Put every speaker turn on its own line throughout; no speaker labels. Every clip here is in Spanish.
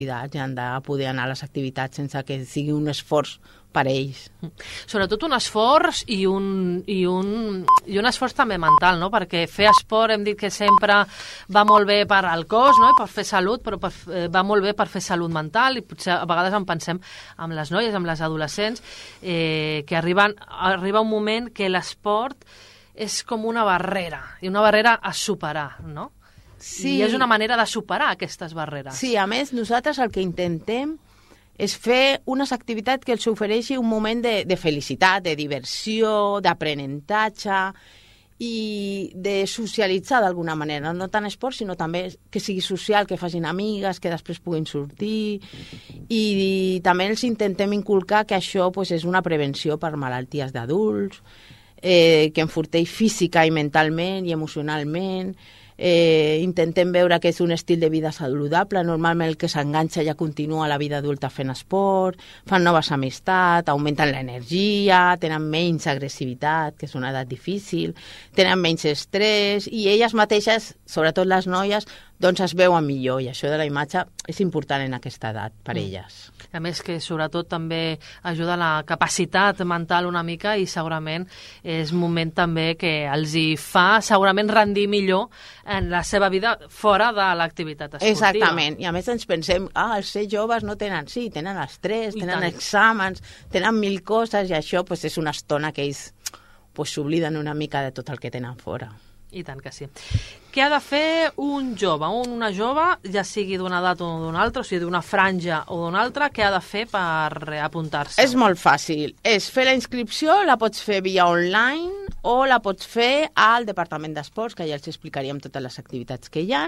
i han de poder anar a les activitats sense que sigui un esforç per a ells.
Sobretot un esforç i un esforç també mental, no? Perquè fer esport hem dit que sempre va molt bé per al cos, no? I per fer salut, però va molt bé per fer salut mental, i potser a vegades en pensem amb les noies, amb les adolescents, que arriba un moment que l'esport és com una barrera, i una barrera a superar, no?
Sí.
I és una manera de superar aquestes barreres.
Sí, a més, nosaltres el que intentem és fer unes activitats que els ofereixi un moment de felicitat, de diversió, d'aprenentatge i de socialitzar d'alguna manera. No tant esport, sinó també que sigui social, que facin amigues, que després puguin sortir. I també els intentem inculcar que això pues, és una prevenció per malalties d'adults, que enforteix física i mentalment i emocionalment. Intentem veure que és un estil de vida saludable. Normalment el que s'enganxa ja continua la vida adulta fent esport, fan noves amistats, augmenten l'energia, tenen menys agressivitat, que és una edat difícil, tenen menys estrès i elles mateixes, sobretot les noies, doncs es veuen millor, i això de la imatge és important en aquesta edat per elles.
A més que sobretot també ajuda la capacitat mental una mica, i segurament és un moment també que els hi fa segurament rendir millor en la seva vida fora de l'activitat esportiva.
Exactament, i a més ens pensem, els ser joves no tenen, sí, tenen estrès, tenen exàmens, tenen 1000 coses, i això pues, és una estona que ells s'obliden una mica de tot el que tenen fora.
I tant que sí. Què ha de fer un jove o una jove, ja sigui d'una edat o d'una altra, o sigui d'una franja o d'una altra, què ha de fer per apuntar-se?
És molt fàcil. És fer la inscripció, la pots fer via online o la pots fer al Departament d'Esports, que ja els explicaríem totes les activitats que hi ha.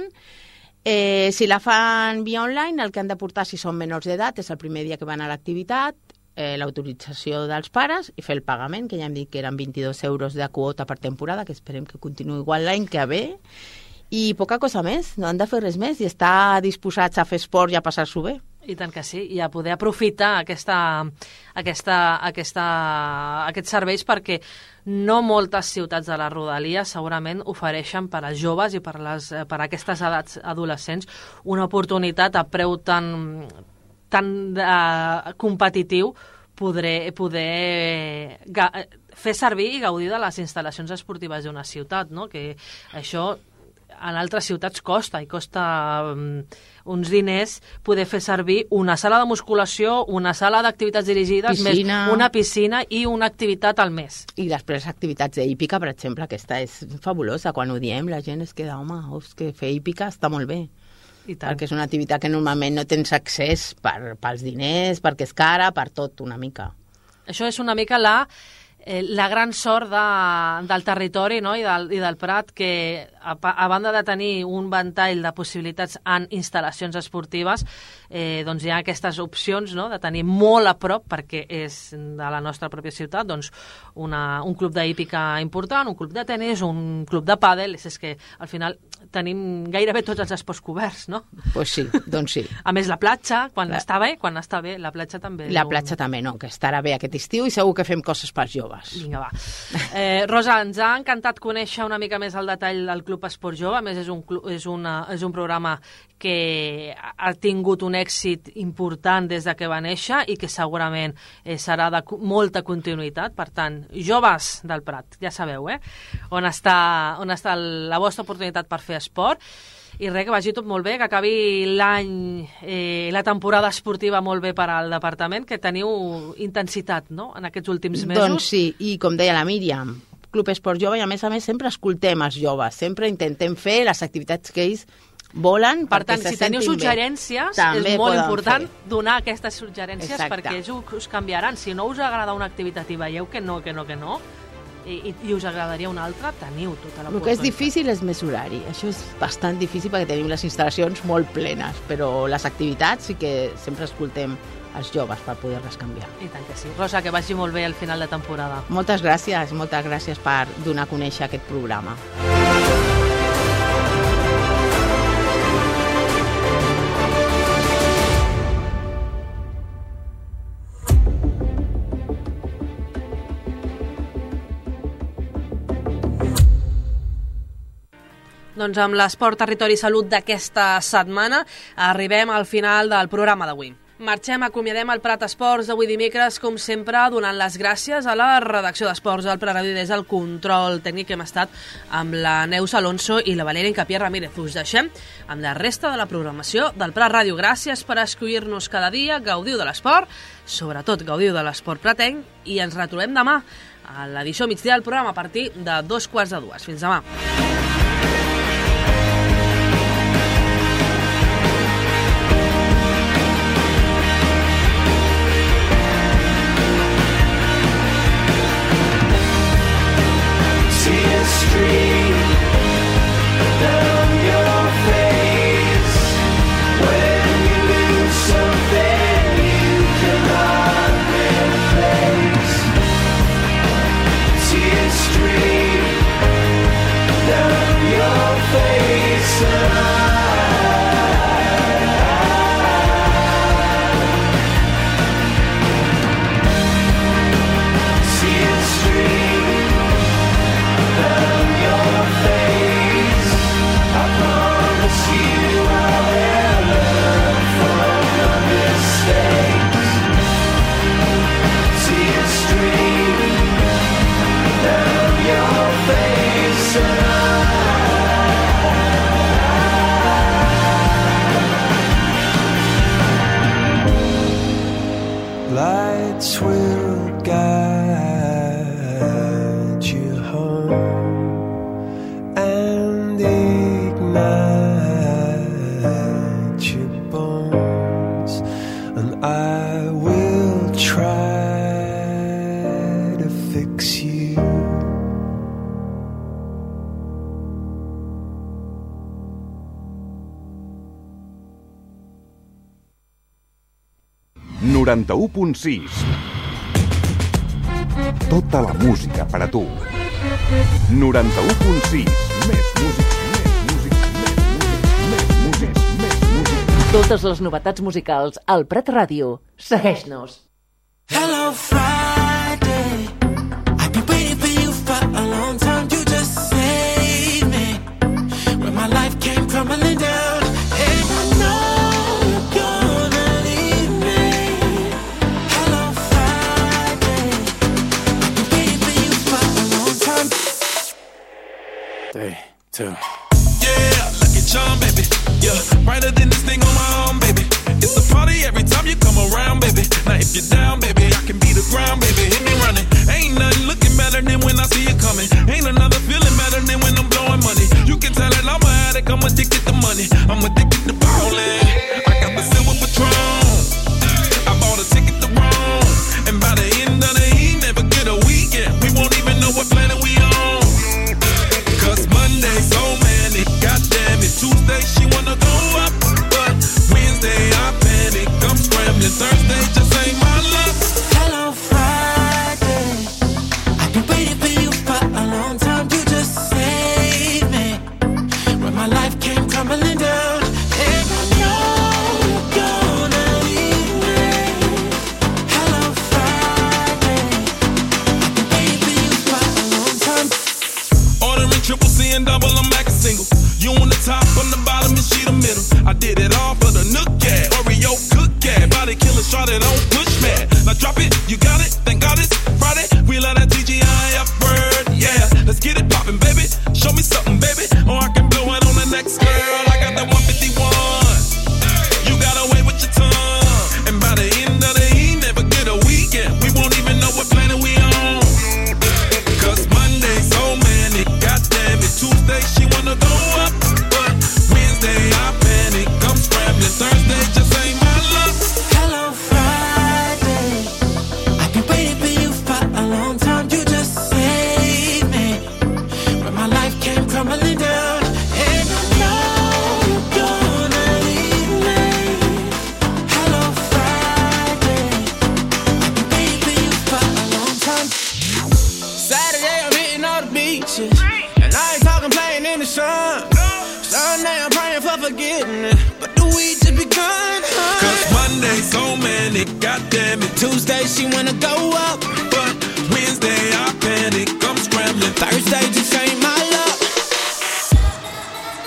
Si la fan via online, el que han de portar si són menors d'edat és el primer dia que van a l'activitat, l'autorització dels pares i fer el pagament, que ja hem dit que eren 22 euros de quota per temporada, que esperem que continuï igual l'any que ve, i poca cosa més, no han de fer res més i estar disposats a fer esport i a passar-s'ho bé.
I tant que sí, i a poder aprofitar aquests serveis, perquè no moltes ciutats de la rodalia segurament ofereixen per als joves i per a aquestes edats adolescents una oportunitat a preu tan competitiu poder fer servir i gaudir de les instal·lacions esportives d'una ciutat, no? Que això en altres ciutats costa uns diners poder fer servir una sala de musculació, una sala d'activitats dirigides, més una piscina i una activitat al mes.
I després activitats d'hípica, per exemple, aquesta és fabulosa. Quan ho diem la gent es queda, home, que fer hípica està molt bé. Perquè és una activitat que normalment no tens accés pels diners, perquè és cara, per tot una mica.
Això és una mica la gran sort del territori, no? I del Prat, que a banda de tenir un ventall de possibilitats en instal·lacions esportives, doncs hi ha aquestes opcions, no? De tenir molt a prop, perquè és de la nostra pròpia ciutat, doncs un club d'hípica important, un club de tenis, un club de pàdel. És que al final tenim gairebé tots els esports coberts, no?
Pues sí, doncs sí.
A més, la platja, quan està bé, la platja també.
La platja també, no, que estarà bé aquest estiu i segur que fem coses pels joves.
Vinga, va. Rosa, ens ha encantat conèixer una mica més el detall del Club Esport Jove. A més, és un programa que ha tingut un èxit important des de que va néixer i que segurament serà de molta continuïtat. Per tant, joves del Prat, ja sabeu, on està la vostra oportunitat per fer esport. I res, que vagi tot molt bé, que acabi l'any, la temporada esportiva molt bé per al departament, que teniu intensitat, no?, en aquests últims mesos.
Doncs sí, i com deia la Míriam, Club Esport Jove, i a més sempre escoltem els joves, sempre intentem fer les activitats que ells volen.
Per tant, si teniu suggerències, és molt important donar aquestes suggerències. Exacte. Perquè ells us canviaran. Si no us agrada una activitat i veieu que no, i us agradaria una altra, teniu tota l'oportunitat.
El que és difícil és mesurar-hi. Això és bastant difícil perquè tenim les instal·lacions molt plenes, però les activitats sí que sempre escoltem els joves per poder-les canviar.
I tant que sí. Rosa, que vagi molt bé al final de temporada.
Moltes gràcies per donar a conèixer aquest programa.
Doncs amb l'Esport, Territori i Salut d'aquesta setmana arribem al final del programa d'avui. Marxem, acomiadem el Prat Esports d'avui dimecres, com sempre, donant les gràcies a la redacció d'Esports del Prat Ràdio des del control tècnic que hem estat amb la Neus Alonso i la Valèria Incapié Ramírez. Us deixem amb la resta de la programació del Prat Ràdio. Gràcies per escollir-nos cada dia, gaudiu de l'esport, sobretot gaudiu de l'esport pratenc, i ens retrobem demà a l'edició migdia del programa a partir de 2:45. Fins demà.
Lights will guide you home and ignite your bones, and I will try to fix you.
...91.6. Tota la música per a tu. 91.6. Més música, més música, més música, més música.
Totes les novetats musicals al Prat Ràdio. Segueix-nos.
Hello Friday, I've been waiting for you for a long time. You just saved me when my life came crumbling down. And I know you're gonna leave me. Hello Friday, I've been waiting for you for a long time. 3, 2.
Yeah, Lucky Charm, baby. Yeah, brighter than this thing on my arm, baby. It's a party every time you come around, baby. Now if you're down, baby, I can be the ground, baby. Hit me running. Ain't nothing looking better than when I see you coming. Ain't another feeling better than when I'm blowing money. You can tell that I'm an addict, I'm addicted to money. I'm addicted to ballin'. I got the silver Patron. I bought a ticket to Rome. And by the end of the evening, never get a weekend. We won't even know what planet we on. Cause Monday so manic, goddamn it. Tuesday she wanna go up, but Wednesday I panic. I'm scrambling. Thursday just ain't my luck.
Hello Friday, I've been waiting for you for a long time. You just saved me when my life came crumbling down. And I know you're gonna leave me. Hello Friday, I've been waiting for you for a long time.
Ordering triple C and double, I'm back a single. You on the top, on the bottom, and she the middle. I did it all for the Nook Cat, Oreo Cook Cat. Body killer, shot it on push mat. Now drop it, you got it, thank God it's Friday. We love that TGIF word, yeah. Let's get it poppin', baby. Show me something, baby. Or I can blow it on the next girl. I got that 151. You got away with your tongue. And by the end of the evening, never get a weekend. We won't even know what planet we on. Cause Monday so manic, goddamn it. Tuesday she wanna go up, but Wednesday I panic. I'm scrambling. Thursday just ain't my luck.
Hello Friday, I've been waiting for you for a long time. You just saved me when my life came crumbling down. And I know you're gonna leave me. Hello Friday, I've been waiting for you for a long time.
Saturday I'm hitting all the beaches, and I ain't talking playing in the sun. Sunday I'm praying for forgiveness, but the week just begun. Cause Monday so manic, goddamn it.
Tuesday she wanna go up,
But Wednesday I panic, I'm scrambling.
Thursday just ain't my luck.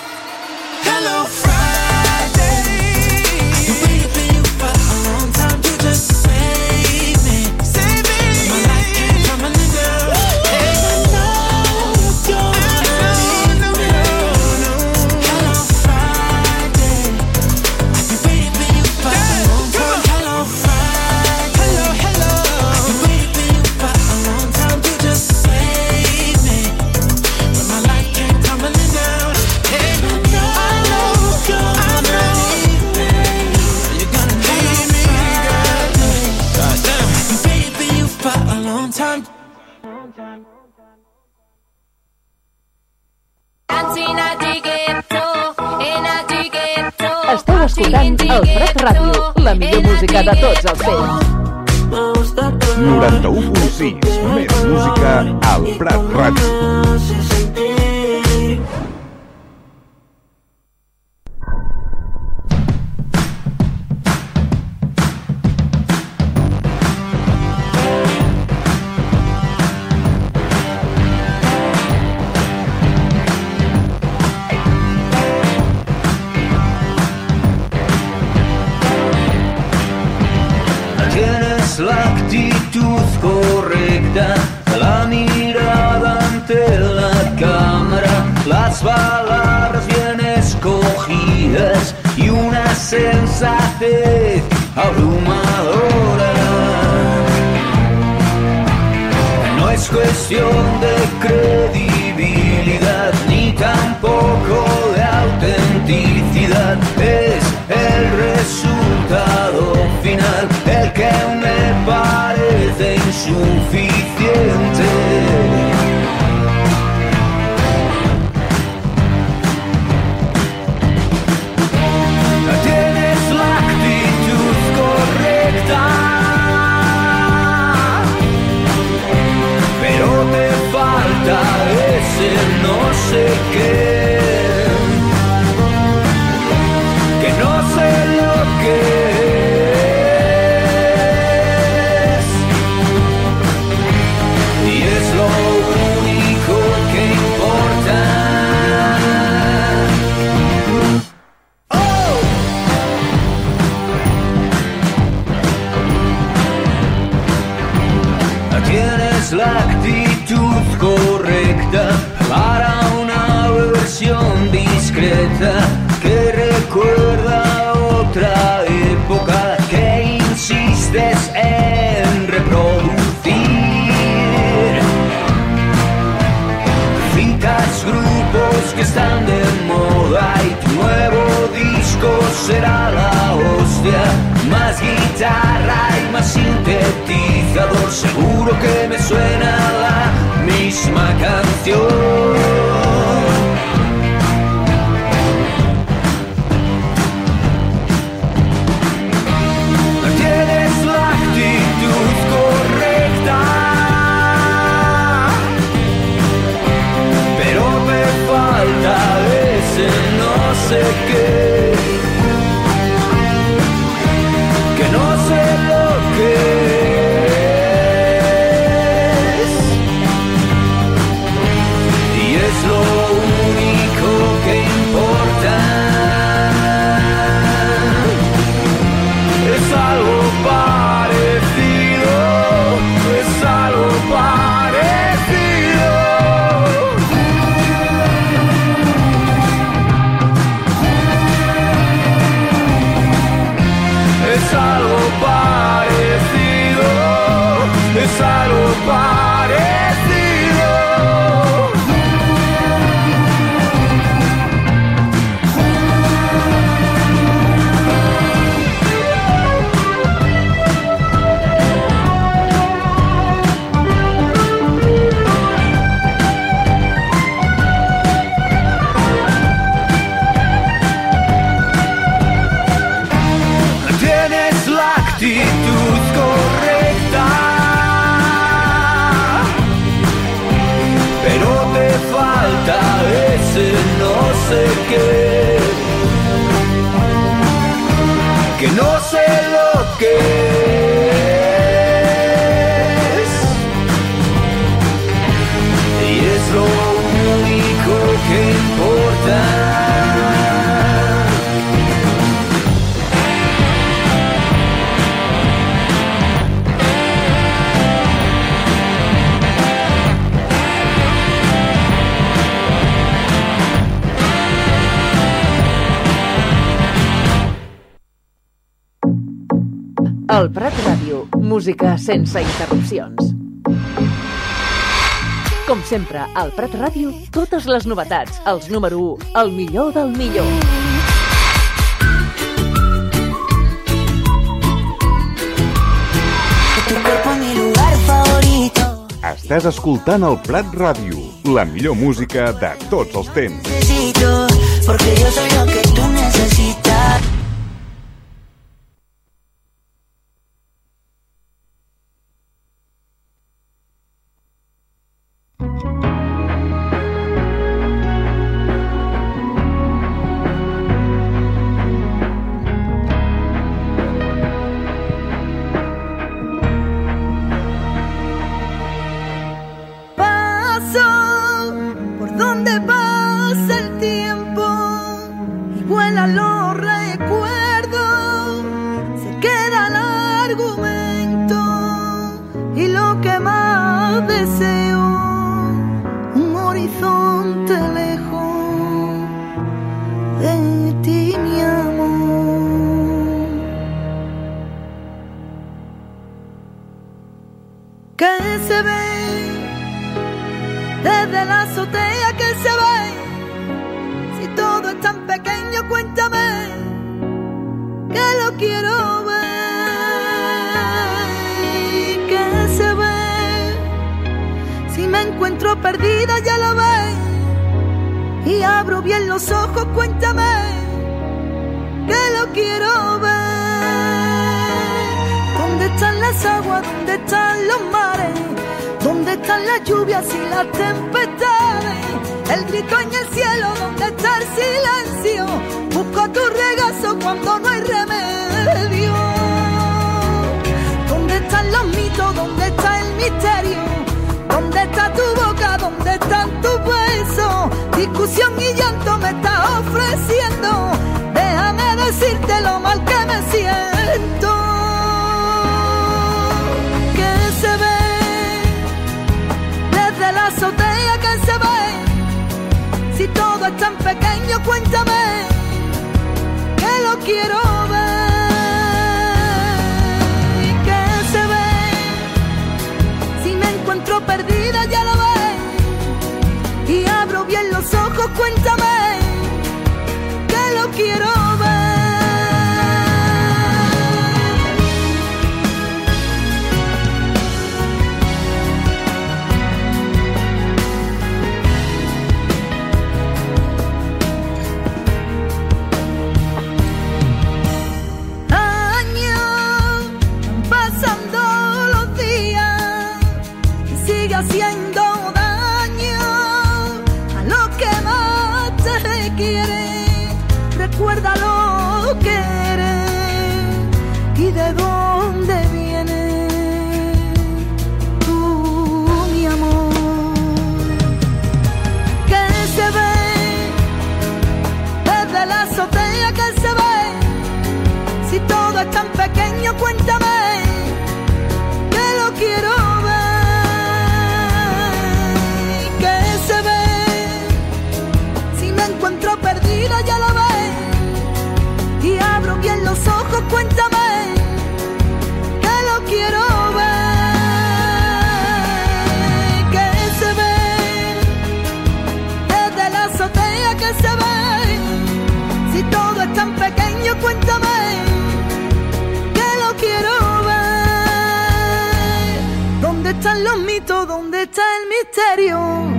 Esteu escoltant el Prat Ràdio, la millor música de tots els temps.
91.6, més música al Prat Ràdio.
La actitud correcta, la mirada ante la cámara, las palabras bien escogidas y una sensatez abrumadora. No es cuestión de credibilidad ni tampoco de autenticidad, es el resultado final el que me parece insuficiente. Tienes la actitud correcta, pero te falta ese no sé qué, que no sé lo que es, y es lo único que importa. ¡Oh! Tienes la actitud correcta para una versión discreta que recuerda otra época que insistes en reproducir. Citas grupos que están de moda y tu nuevo disco será la hostia. Más guitarra y más sintetizador, seguro que me suena la misma canción. Tienes la actitud correcta, pero me falta ese no sé qué, que no sé lo que es, y es lo único que importa. Es algo parecido, es algo parecido. Es algo parecido, es algo parecido. Tienes la actitud correcta, pero te falta ese no sé qué, que no sé lo que es, y es lo único que importa.
El Prat Ràdio, música sense interrupcions. Com sempre, al Prat Ràdio, totes les novetats, els número 1, el millor del millor.
Estàs escoltant el Prat Ràdio, la millor música de tots els temps.
Necesito, porque yo soy lo que tú necesitas.
Perdida, ya lo ves, y abro bien los ojos, cuéntame, que lo quiero ver. ¿Dónde están las aguas? ¿Dónde están los mares? ¿Dónde están las lluvias y las tempestades? El grito en el cielo, ¿dónde está el silencio? Busco tu regazo cuando no hay remedio. ¿Dónde están los mitos? ¿Dónde está el misterio? ¿Dónde está tu boca? ¿Dónde están tus besos? Discusión y llanto me estás ofreciendo. Déjame decirte lo mal que me siento. Que se ve desde la azotea, que se ve. Si todo es tan pequeño, cuéntame, que lo quiero ver. Perdida, ya lo ves, y abro bien los ojos, cuéntame, que lo quiero ver. Años pasando los días, haciendo daño a lo que más te quiere. Recuerda lo que eres y de dónde viene tú, mi amor. Que se ve desde la azotea, que se ve. Si todo es tan pequeño, cuéntame, que lo quiero ver. Encuentro perdida, ya lo ves, y abro bien los ojos, cuéntame, que lo quiero ver. Que se ve desde la azotea, que se ve. Si todo es tan pequeño, cuéntame, que lo quiero ver. ¿Dónde están los mitos? ¿Dónde está el misterio?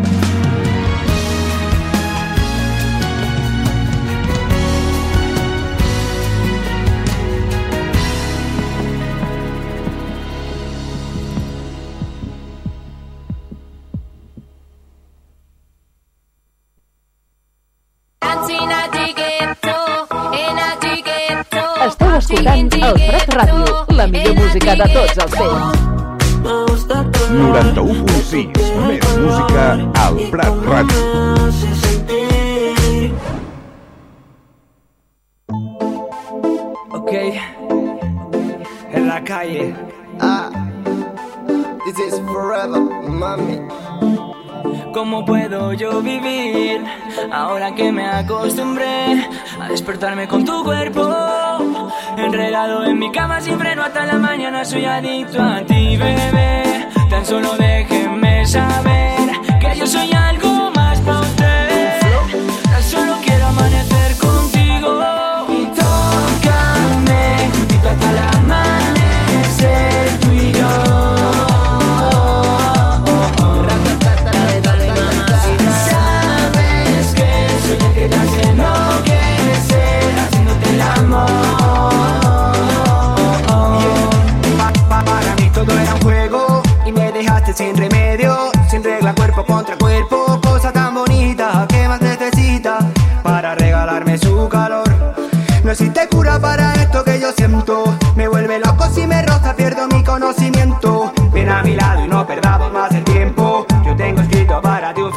Esteu escoltant el Prat Ràdio, la millor música de tots els temps.
91.6, més música al Prat Ràdio.
Ok, en la calle.
This is forever, mami.
¿Cómo puedo yo vivir ahora que me acostumbré a despertarme con tu cuerpo enredado en mi cama sin freno hasta la mañana? Soy adicto a ti, bebé. Tan solo déjenme saber que yo soy algo más para usted. Tan solo quiero amanecer contigo y tócame juntito hasta el amanecer, tú y yo.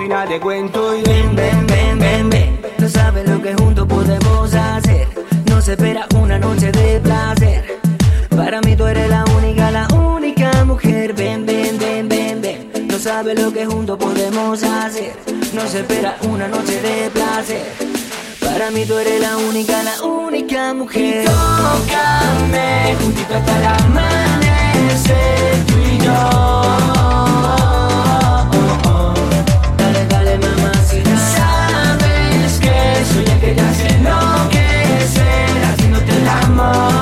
máquina de cuento y ven, ven, ven, ven, ven. No sabes lo que juntos podemos hacer. No se espera una noche de placer. Para mí tú eres la única mujer. Ven, ven, ven, ven, ven. No sabes lo que juntos podemos hacer. No se espera una noche de placer. Para mí tú eres la única mujer. Tócame juntito hasta el amanecer, tú y yo. Dale, dale, mamacita. Sabes que soy el que te hace enloquecer, haciéndote el amor.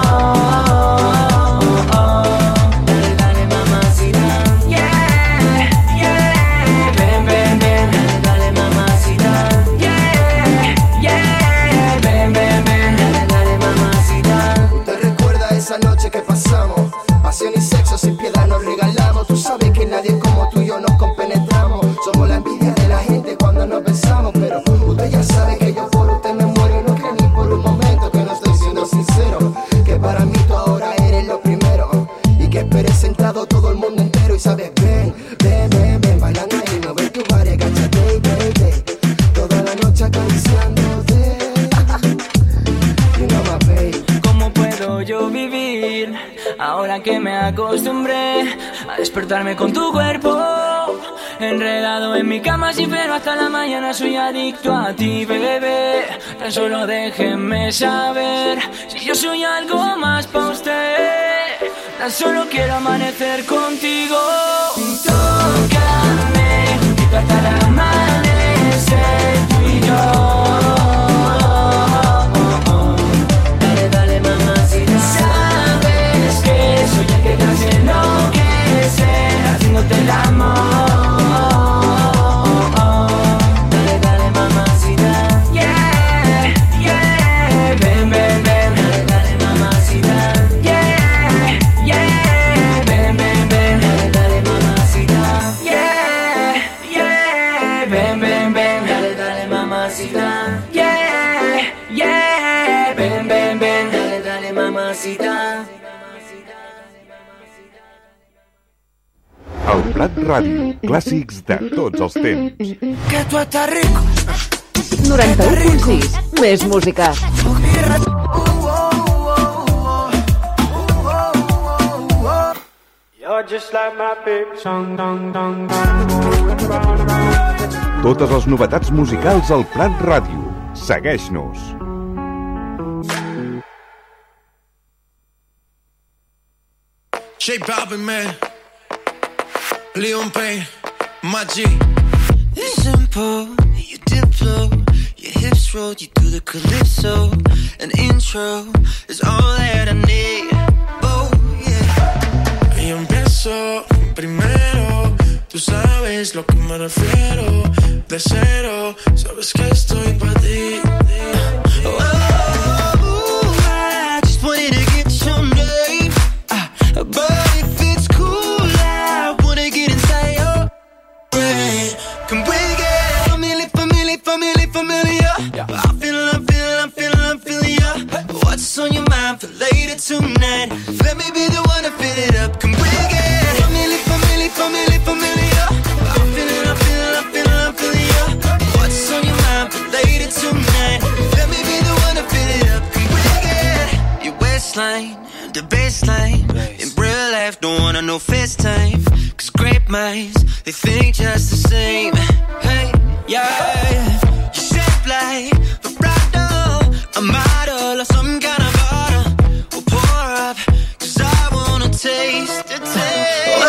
Dale, dale, mamacita. Yeah, yeah. Ven, ven, ven. Dale, dale, mamacita. Yeah, yeah. Ven, ven, ven. Dale, dale, mamacita.
¿Te recuerdas esa noche que pasamos? Pasión y sexo sin piedad nos regalamos. Tú sabes que nadie como tú y yo nos compenetramos. Somos la envidia de la gente cuando nos besamos. Pero usted ya sabe que yo por usted me muero. Y no creo ni por un momento que no estoy siendo sincero. Que para mí tú ahora eres lo primero. Y que esperé sentado todo el mundo entero. Y sabes, ven, ven, ven, ven. Bailando y no ves tu body, agáchate, baby. Toda la noche acariciándote. You know my baby.
¿Cómo puedo yo vivir ahora que me acostumbré a despertarme con tu cuerpo? Enredado en mi cama sin freno hasta la mañana, soy adicto a ti, bebé. Tan solo déjenme saber si yo soy algo más pa' usted. Tan solo quiero amanecer contigo. Y tócame juntito hasta el amanecer, tú y yo. Dale, dale, mamacita. Sabes que soy el que te hace enloquecer, haciéndote el amor. Dale, dale, mamacita. Yeah, yeah. Ven, ven, ven. Dale, dale, mamacita. Yeah, yeah. Ven, ven, ven. Dale, dale, mamacita. Yeah, yeah. Ven, ven, ven. Dale, dale, mamacita. Yeah, yeah. Ven, ven, ven. Dale, dale, mamacita.
El Prat Ràdio, clàssics de tots els temps.
Que tú estás rico.
91.6, més música.
You're just like my baby song, dong, dong,
Totes les novetats musicals al Prat Ràdio. Segueix-nos.
J Balvin, man. Leon Payne, my G.
It's simple, you diplo, your hips roll, you do the calypso. An intro is all that I need. Oh, yeah.
Y empiezo primero, tú sabes lo que me refiero. De cero, sabes que estoy pa' ti.
I just wanted to get your name, but if it's cool, I wanna get inside your brain. Can we get familiar? I'm feeling ya. What's on your mind for later tonight? Let me be the one to fill it up. Can we get familiar? I'm feeling ya. What's on your mind for later tonight? Let me be the one to fill it up. Can we get your waistline, the baseline? In real life, don't wanna know FaceTime. Cause great minds, they think just the same. Hey, yeah. You shape like vibrato, a model or some kind of bottle. We'll pour up, cause I wanna taste the taste.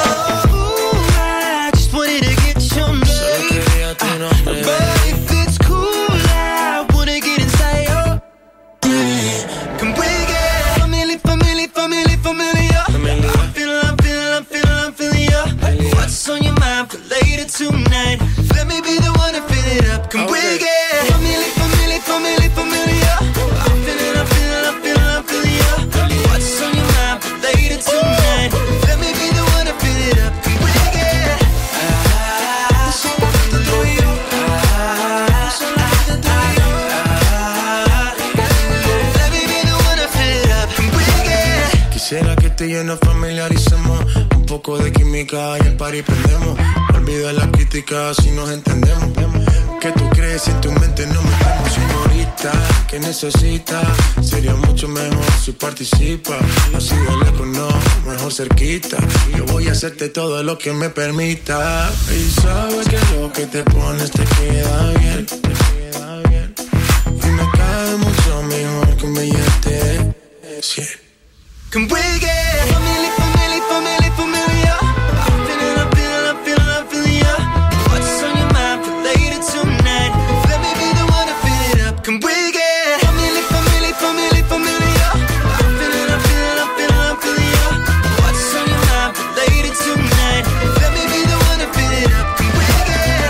I just wanted to get your name, but if it's cool, I wanna get inside your brain. Can we get familiar? I'm feeling ya. What's on your mind for later tonight? Let me be the one to fill it up. Can we get familiar? I'm feeling ya. What's on your mind for later tonight? Let me be the one to fill it up. Can we get let me be the one to fill it up. Can we get
Quisiera que tú y yo nos familiaricemos. Un poco de química y el party prendemos.
olvida la crítica si nos entendemos. ¿Qué tú crees si en tu mente no me temo? Señorita, ¿qué necesitas? Sería mucho mejor si participas. Así de lejos no, mejor cerquita. Yo voy a hacerte todo lo que me permita. Y sabes que lo que te pones te queda bien. Y me cae mucho mejor que un billete 100.
Can we get family, family, family, familiar? I'm feeling, I'm feeling, I'm feeling, I'm feeling ya. What's on your mind for later tonight? Let me be the one to fill it up. Can we get family, family, family, familiar? I'm feeling, I'm feeling, I'm feeling, I'm feeling ya. What's on your mind for later tonight? Let me be the one to fill it up. Can we get?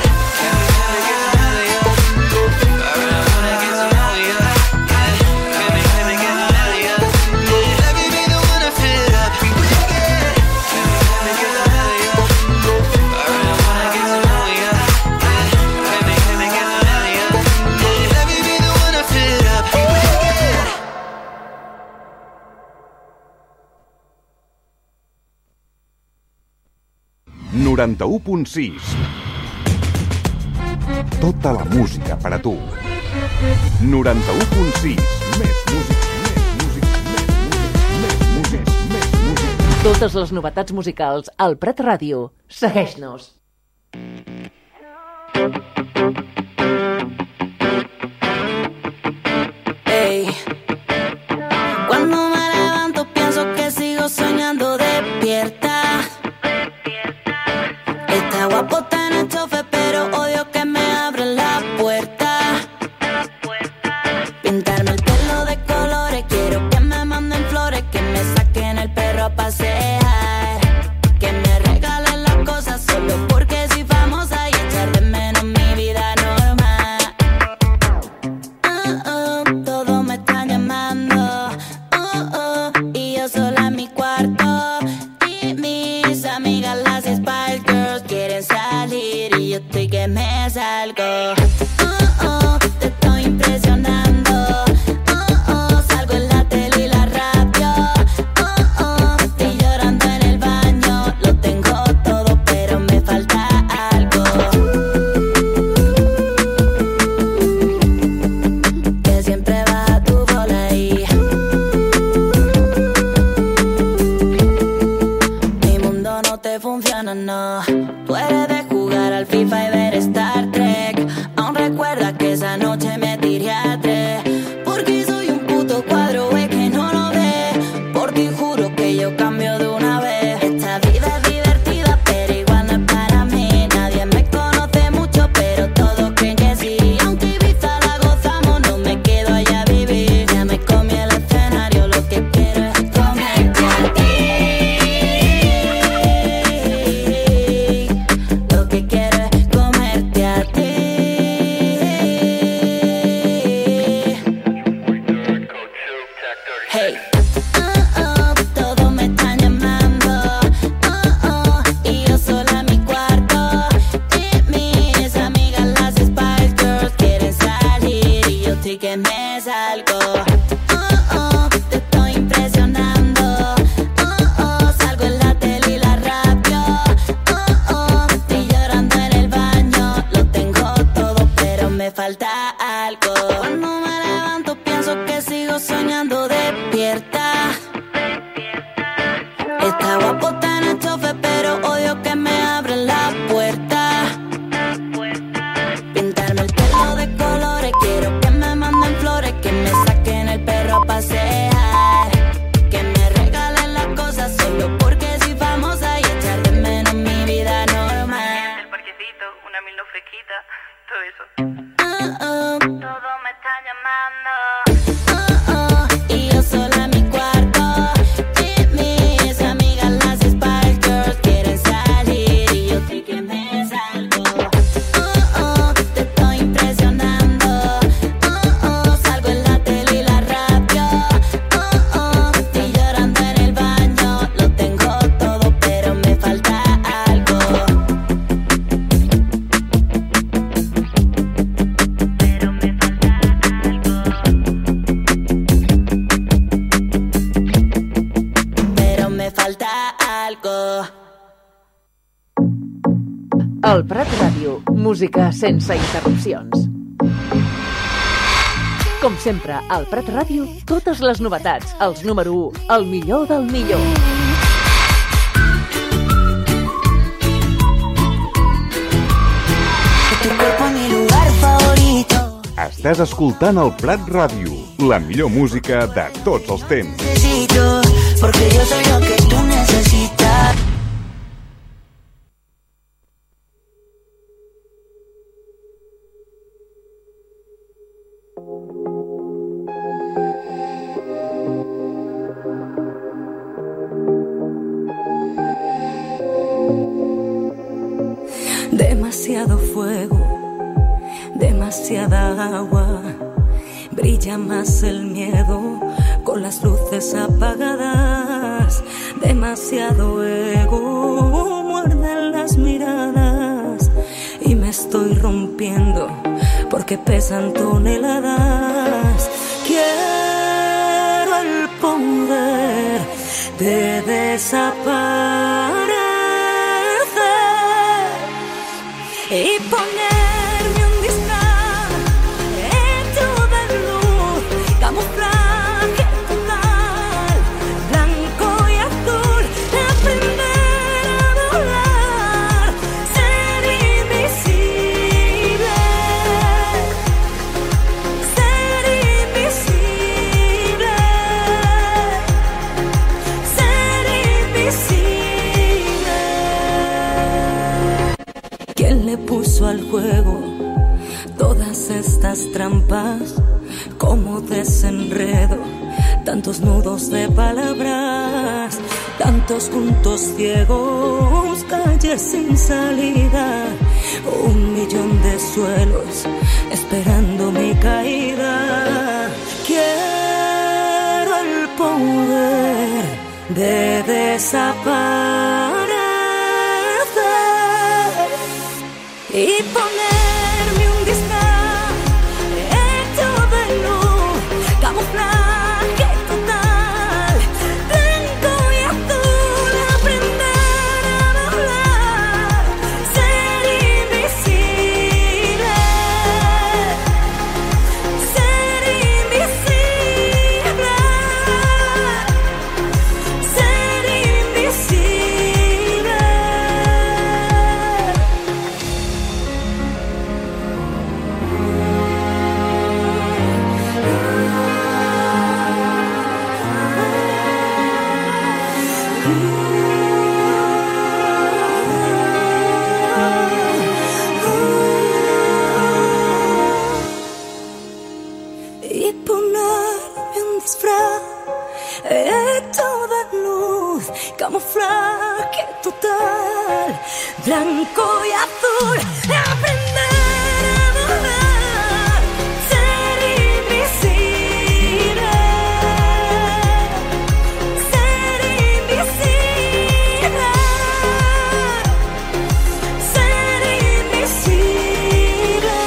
Tota la música per a tu. 91.6. Més música.
Totes les novetats musicals al Prat Ràdio. Segueix-nos.
Hey. Cuando me levanto pienso que sigo soñando despierta. Está guapo, está en el chofer, pero odio que me abran la puerta. Pintarme el pelo de colores, quiero que me manden flores, que me saquen el perro a pasear, que me regalen las cosas solo porque soy famosa y echar de menos mi vida normal. Todos me están llamando, y yo sola en mi cuarto, y mis amigas las Spice Girls quieren salir y yo estoy que me salgo. Te estoy impresionando. Salgo en la tele y la radio. Estoy llorando en el baño. Lo tengo todo, pero me falta algo. Que siempre baja tu bola ahí. Mi mundo no te funciona, no. Tú eres de jugar al FIFA y ver Star Trek. Aún recuerda que esa noche me tiré a 3. Porque soy un puto cuadro, es que no lo ves. Por ti juro que yo cambio de una vez. Esta vida es divertida, pero igual no es para mí. Nadie me conoce mucho, pero todos creen que sí. Aunque Ibiza la gozamos, no me quedo allá a vivir. Ya me comí el escenario, lo que quiero es comerte a ti. Lo que quiero es comerte a ti. Hey. Todos me están llamando, y yo sola en mi cuarto, y mis amigas las Spice Girls quieren salir y yo estoy que me salgo. Te estoy impresionando. Salgo en la tele y la radio. Estoy llorando en el baño. Lo tengo todo, pero me falta algo. Cuando me levanto pienso que sigo soñando despierta. Está guapo, está en el chofer, pero odio que me abran la puerta. Pintarme el pelo de colores, quiero que me manden flores, que me saquen el perro a pasear, que me regalen las cosas solo porque soy famosa y echar de menos mi vida normal.
El parquecito, una mil no fresquita, todo eso.
Todos me están llamando. Y yo sola en mi cuarto, y mis amigas las Spice Girls quieren salir y yo estoy que me salgo. Te estoy impresionando. Salgo en la tele y la radio. Estoy llorando en el baño. Lo tengo todo, pero me falta algo.
El Prat Ràdio, música sense interrupcions. Com sempre, al Prat Ràdio, totes les novetats, els número 1, el millor del millor.
Estàs escoltant el Prat Ràdio, la millor música de tots els temps.
Porque yo soy lo que tú necesitas.
Demasiado fuego, demasiada agua, brilla más el miedo con las luces apagadas. Demasiado ego, muerden las miradas y me estoy rompiendo porque pesan toneladas. Quiero el poder de desaparecer y ponerme un disfraz hecho de luz, camuflaje total, blanco y azul, aprender a volar, ser invisible, ser invisible, ser invisible. ¿Quién le puso al juego todas estas trampas? ¿Cómo desenredo tantos nudos de palabras? Tantos puntos ciegos, calles sin salida, 1.000.000 de suelos esperando mi caída. Quiero el poder de desaparecer y ponerme un disfraz hecho de luz, camuflaje total, blanco y azul, aprender a volar, ser invisible, ser invisible, ser invisible. Y ponerme un disfraz hecho de luz, camuflaje total, blanco y azul, aprender a volar, ser invisible, ser invisible, ser invisible.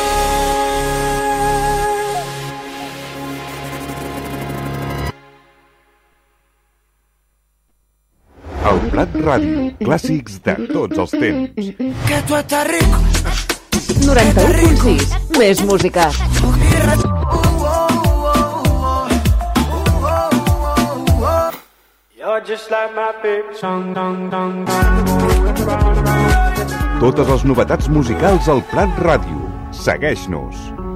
El Prat Ràdio, clàssics de tots els temps.
Que tú estás rico.
91.6, més música.
You're just like my big song, dong, dong,
Totes les novetats musicals al Prat Ràdio. Segueix-nos.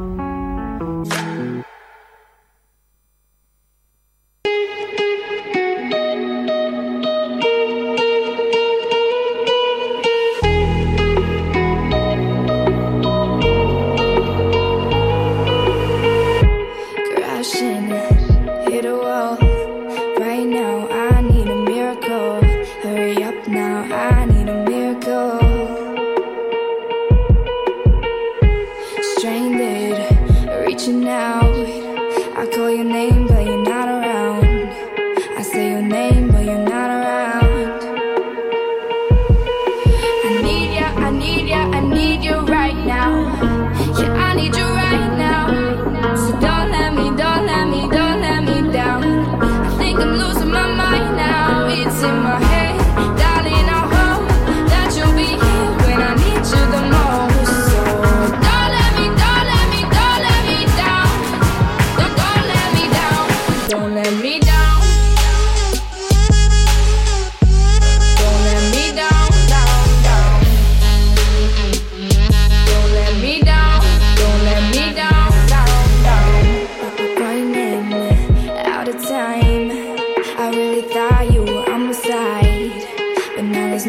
Crashing, hit a wall. Right now, I need a miracle. Hurry up now, I need a miracle. Strained it.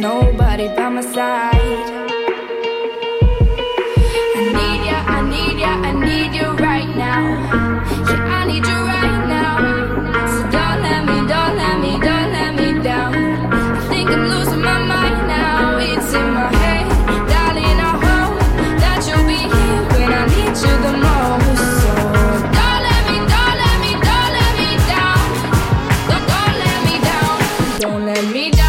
nobody by my side. I need you right now. Yeah, I need you right now. So don't let me down. I think I'm losing my mind now. It's in my head, darling. I hope that you'll be here when I need you the most. So don't let me down. Don't let me down. Don't let me down. Don't let me down.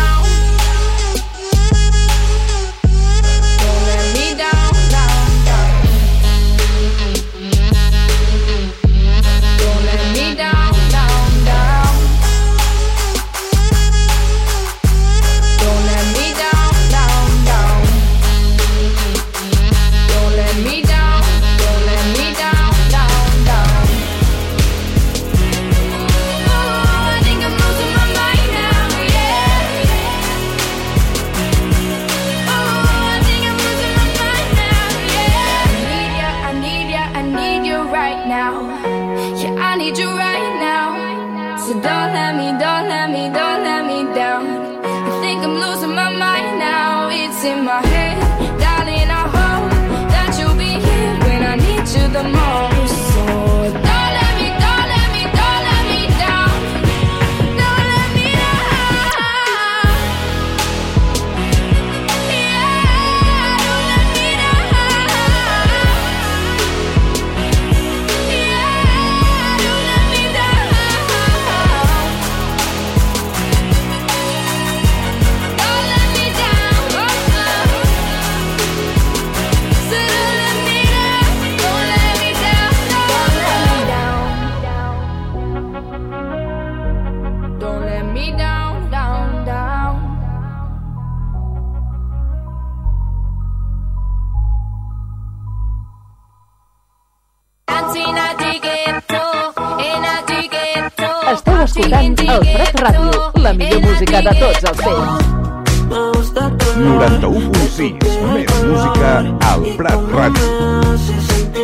Esteu escoltant el Prat Ràdio, la millor música de tots els temps.
91.6, més música al Prat Ràdio.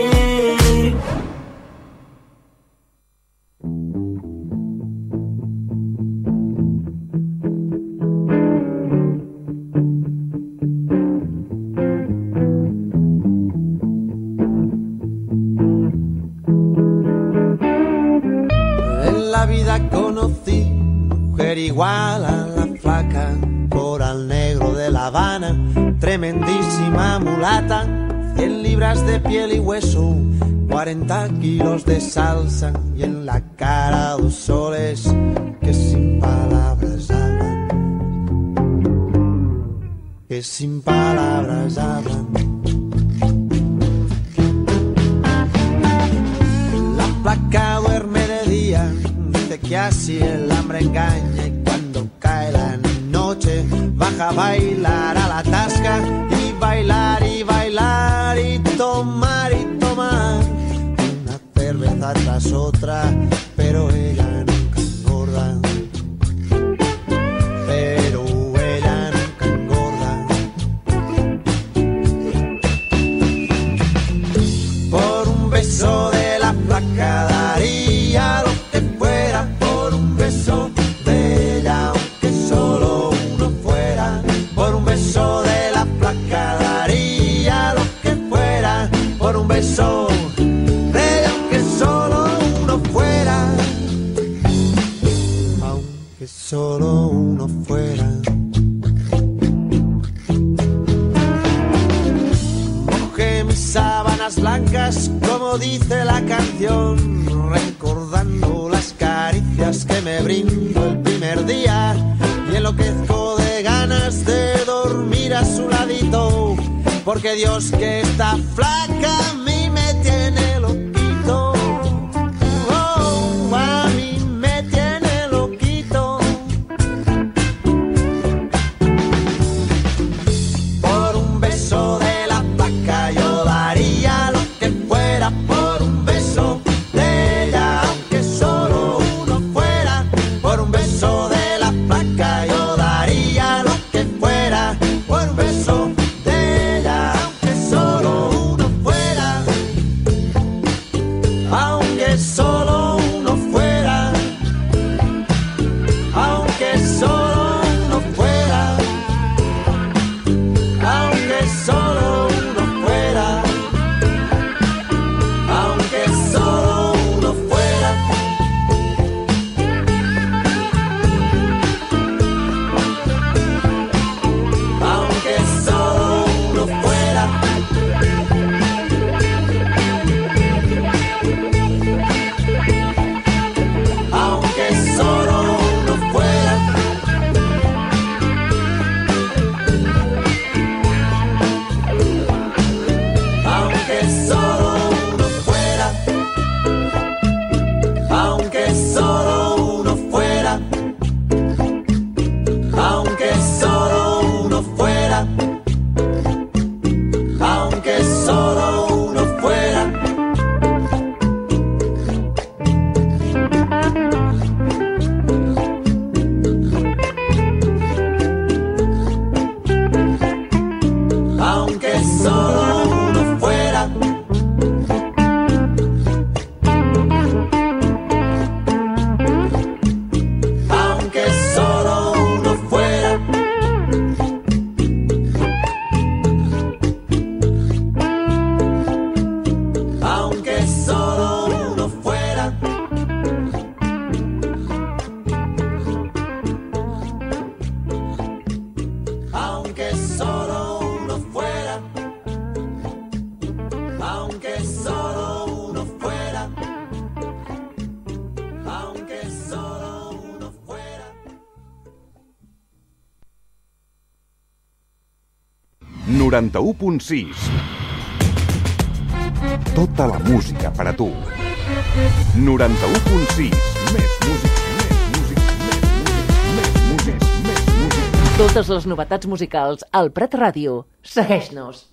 Conocí mujer igual a la flaca, coral negro de La Habana, tremendísima mulata, 100 libras de piel y hueso, 40 kilos de salsa y en la cara 2 soles que sin palabras hablan, que sin palabras hablan. La flaca duerme de día, que así el hambre engaña, y cuando cae la noche baja a bailar a la tasca y bailar y bailar y tomar una cerveza tras otra, pero ella nunca engorda, pero ella nunca engorda. Por un beso de la flaca daría lo que fuera, por un beso de ella, aunque solo uno fuera. Por un beso de la flaca daría lo que fuera, por un beso de ella, aunque solo uno fuera, aunque solo uno fuera. Mojé mis sábanas blancas, como dice la canción, recordando las caricias que me brindo el primer día, y enloquezco de ganas de dormir a su ladito, porque Dios que está flaca a mí me tiene loquito, oh, a mí me tiene loquito. Por un beso de la flaca yo daría lo que fuera, por un beso de ella, aunque solo uno fuera. Por un beso de la flaca yo daría lo que fuera, por un beso de ella, aunque solo uno fuera. aunque solo uno fuera, aunque solo uno fuera, aunque solo uno fuera.
91.6. Tota la música per a tu. 91.6. Més música, més música, més música, més música.
Totes les novetats musicals al Prat Ràdio. Segueix-nos.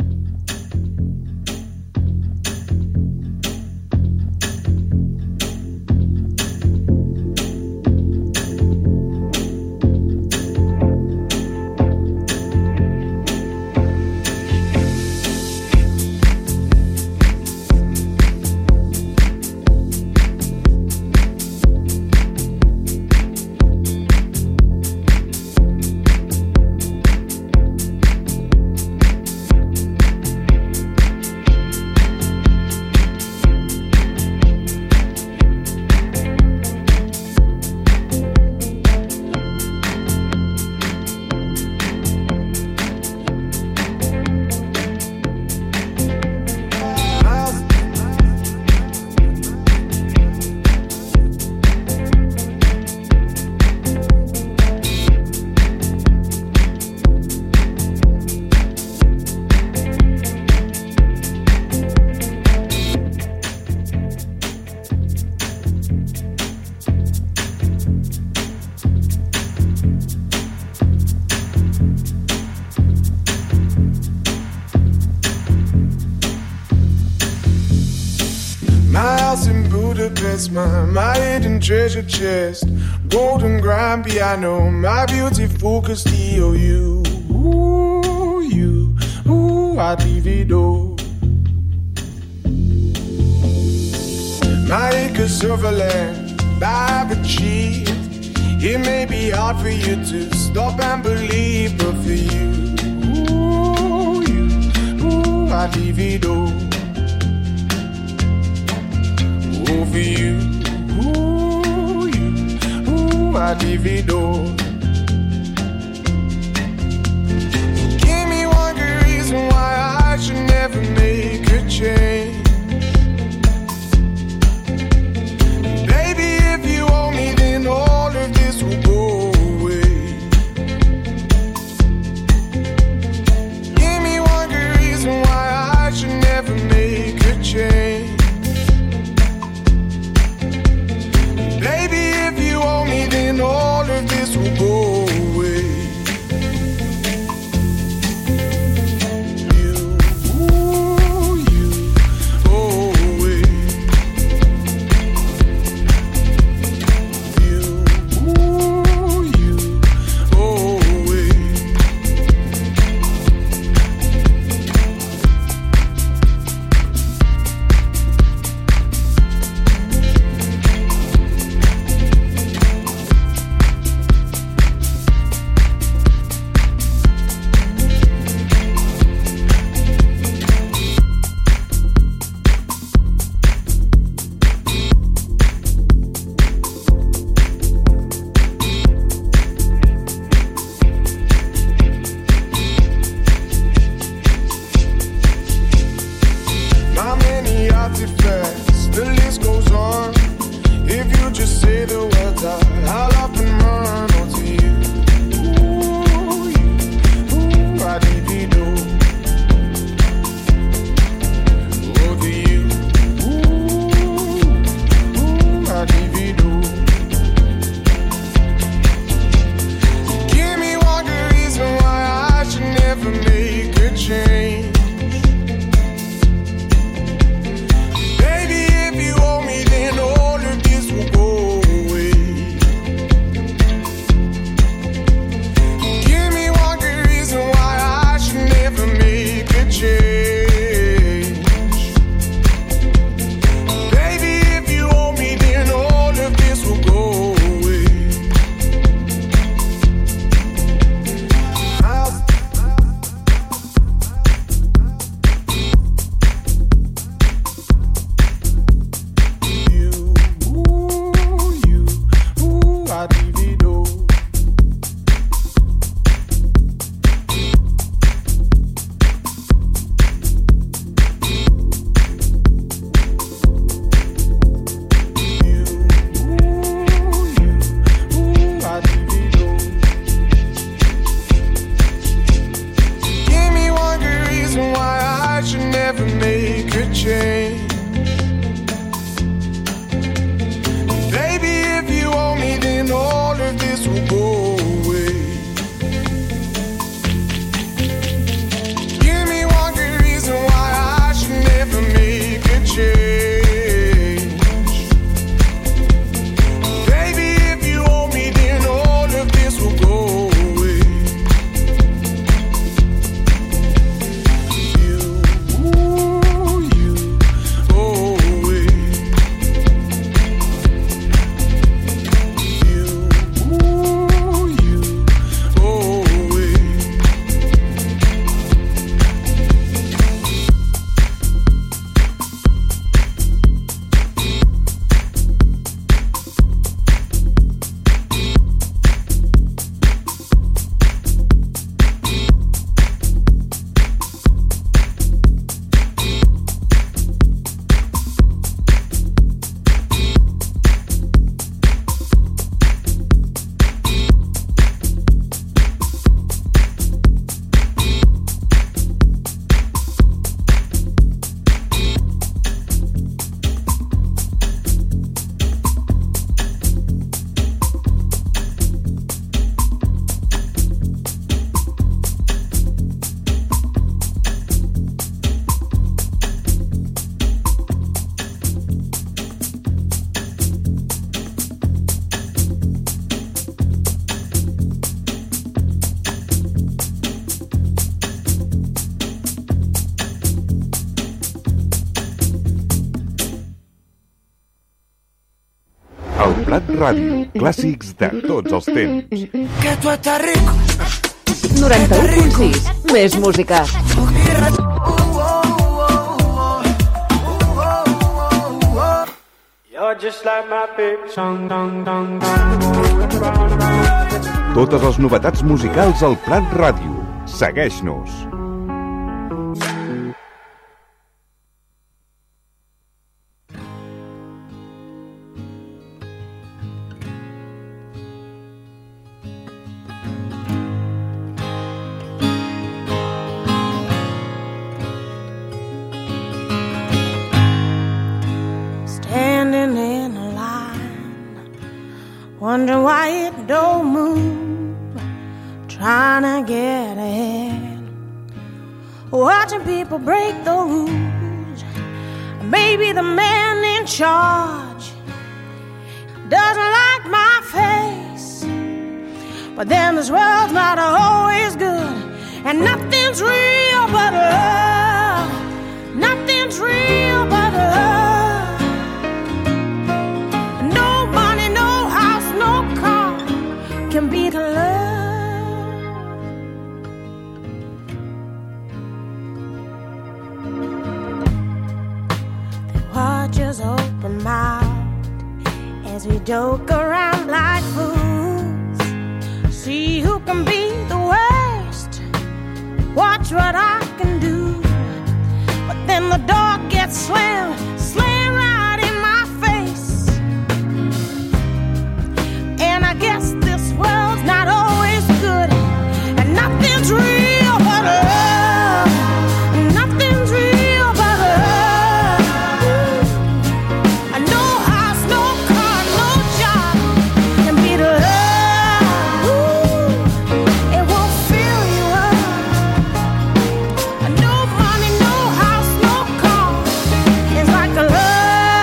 My hidden treasure chest, golden grand piano, my beauty focused EOU. Ooh, you, ooh, I divido. My acres of land I've achieved. It may be hard for you to stop and believe, but for you, I divido. Oh, for you, I divido. Give me one good reason why I should never make a change. Baby, if you owe me, then all of this will go away. Give me one good reason why I should never make a change. Baby, if you owe me, then all of this will go
Prat Ràdio. Clàssics de tots els temps.
Que tu estàs rico.
91.6. Més música.
You're just like my big song, dong, dong, dong.
Totes les novetats musicals al Prat Ràdio. Segueix-nos.
Standing in a line, wondering why it don't move, trying to get ahead, watching people break the rules. Maybe the man in charge doesn't like my face, but then this world's not always good, and nothing's real but love. Nothing's real but love. Can beat love. They watch us open mouthed as we joke around like fools. See who can be the worst. Watch what I can do. But then the door gets slammed right in my face. And I guess this world's not always good, and nothing's real but love. Nothing's real but love. No house, no car, no job can beat love. It won't fill you up. No money, no house, no car. It's like a love.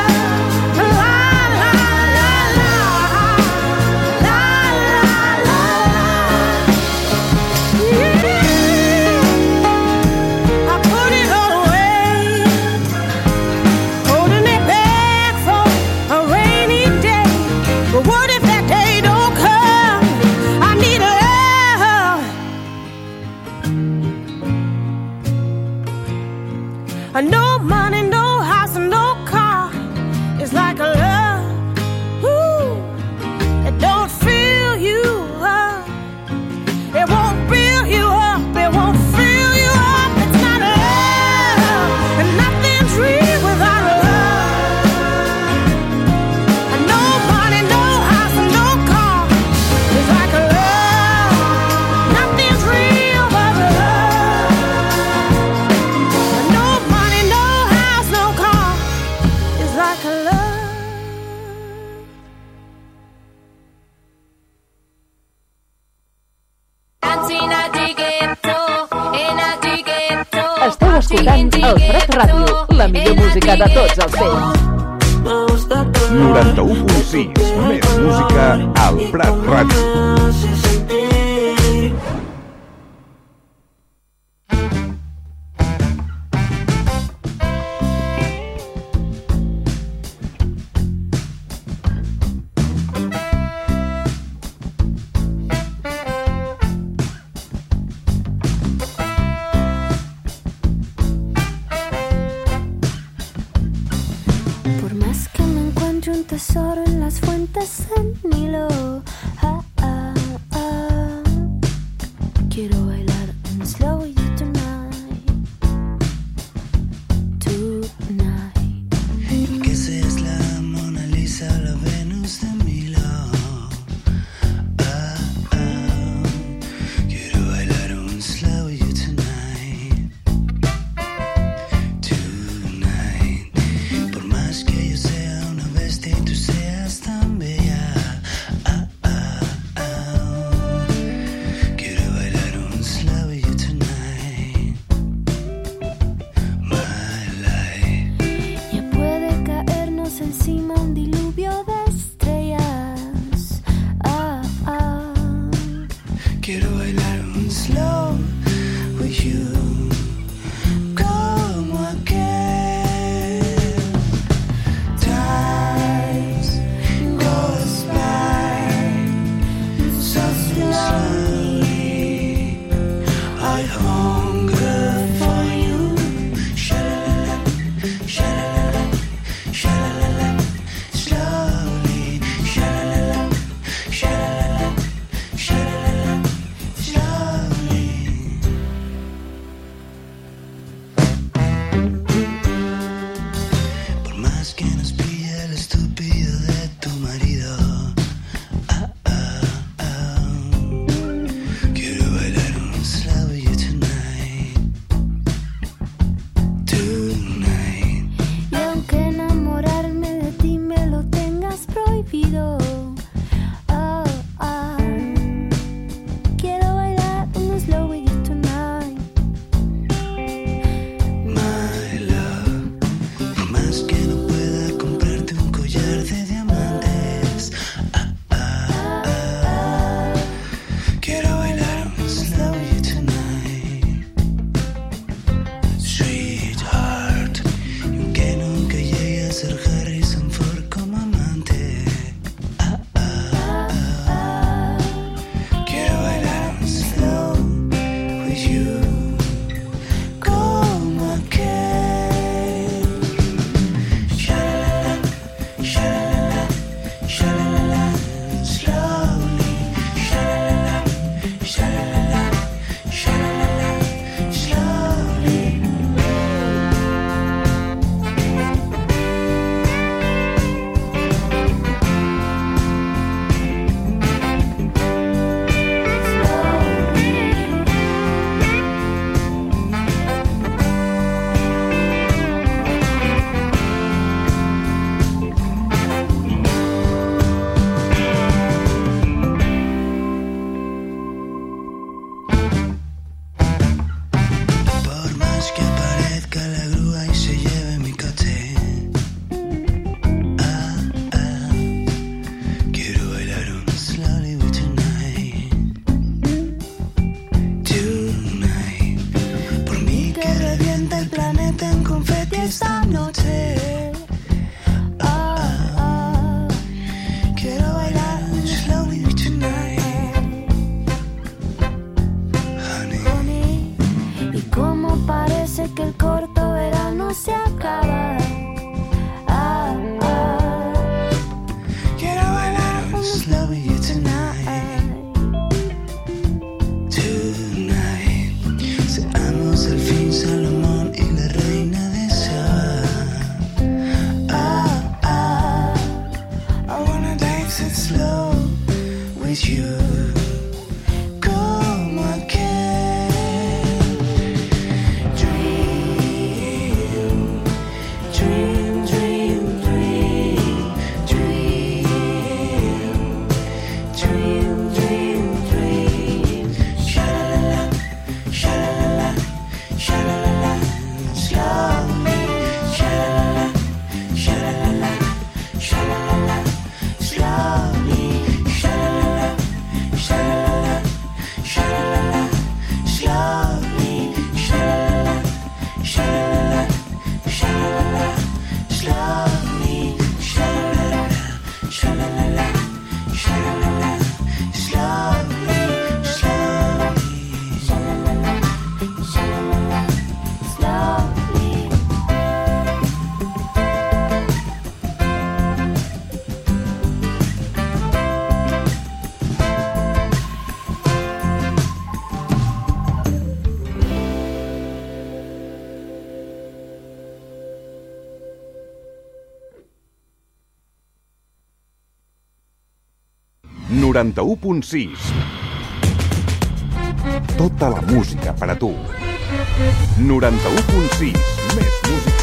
No money, no house, no car. It's like a love. Ooh, it don't fill you up. It won't fill you up. It won't fill you up. It's not love, and nothing's real without love. No money, no house, no car. It's like a love. Nothing's real but love. No money, no house, no car. It's like a love.
Esteu escoltant el Prat Ràdio, la millor música de tots els temps.
91.6. Més música al Prat Ràdio.
Por más que me encuentre un tesoro en las fuentes del Nilo, quiero bailar un slow you tonight, tonight.
Que seas la Mona Lisa, la Venus de Milo. Quiero bailar un slow you tonight, tonight. Por más que yo sea una bestia y tú seas tan bella. Quiero bailar un slow you tonight, my life.
Ya puede caernos encima un diluvio de estrellas.
Quiero bailar un slow with you, como aquel times goes
91.6. Tota la música per a tu. 91.6. Més música,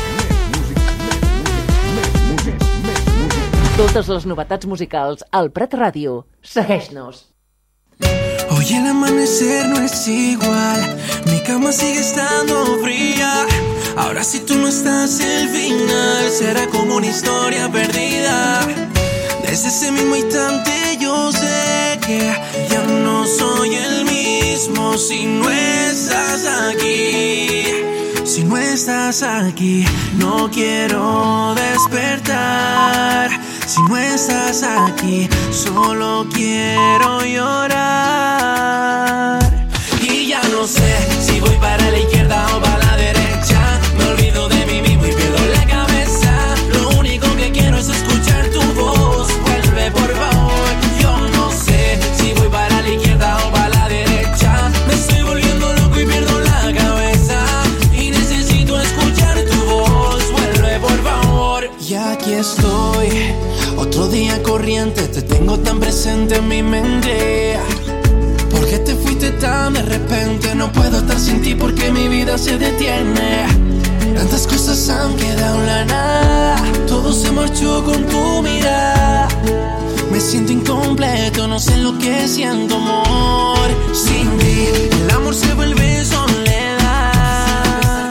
més música.
Totes les novetats musicals al Prat Ràdio. Segueix-nos.
Hoy el amanecer no es igual, mi cama sigue estando fría. Ahora si tú no estás, el final será como una historia perdida. Desde ese mismo instante yo sé que ya no soy el mismo si no estás aquí. Si no estás aquí, no quiero despertar. Si no estás aquí, solo quiero llorar. Y ya no sé si voy para la izquierda o para la derecha. Me olvido de mí mismo y pierdo la cabeza. Lo único que quiero es escuchar tu voz. Vuelve por favor. Yo no sé si voy para la izquierda o para la derecha. Me estoy volviendo loco y pierdo la cabeza. Y necesito escuchar tu voz. Vuelve por favor. Y aquí estoy. Otro día corriente, te tengo tan presente en mi mente. ¿Por qué te fuiste tan de repente? No puedo estar sin ti porque mi vida se detiene. Tantas cosas han quedado en la nada. Todo se marchó con tu mirada. Me siento incompleto, no sé lo que siento, amor. Sin ti, el amor se vuelve soledad.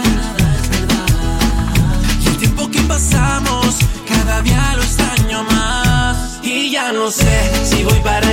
Y el tiempo que pasamos, cada día lo extraño más. Y ya no sé si voy para